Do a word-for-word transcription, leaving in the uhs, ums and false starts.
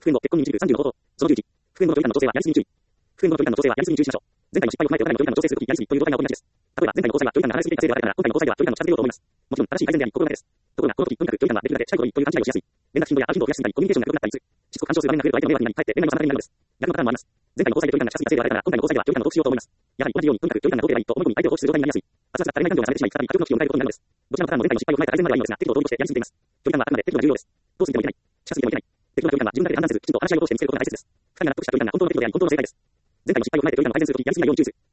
復縁後、結婚に導くさんじゅうの方法。そのじゅういち。復縁後の距離感の調整はやりすぎに注意。復縁後の距離感の調整はやりすぎに注意しましょう。前回の失敗を踏まえてお互いの距離感の調整するときやりすぎという状態が起こりがちです。例えば前回の交際は距離感が離れすぎていたせいではないから、今回の交際では距離感を近づけようと思います。もちろん正しい改善であり、心がけです。ところが、この時とにかく距離感ができるだけ近い方がいいという勘違いをしやすい。連絡頻度や会う頻度を増やしすぎたり、コミュニケーションが良くなったりする。しつこく干渉する場面が増えると相手の迷惑になり、かえって連絡の妨げになるのです。逆のパターンもあります。前回の交際で距離感が近すぎたせいではないから、今回の交際では距離感を遠くしようと思います。やはり同じようにとにかく距離感が遠ければいいと思い込み相手を放置する状態になりやすい。圧が足りない感情がされてしまい、再び破局の危機を迎えることになるのです。どちらのパターンも前回の失敗を踏まえた改善まではいいのですが、適度を通り越してやりすぎています。距離感はあくまで適度が重要です。遠すぎてもいけない。近すぎてもいけない。適度な距離感は自分だけで判断せず、きちんと話し合いを通して見つけることが大切です。二人が納得した距離感が本当の適度であり、本当の正解です。前回の失敗を踏まえて距離感を改善するとき、やりすぎないように注意する。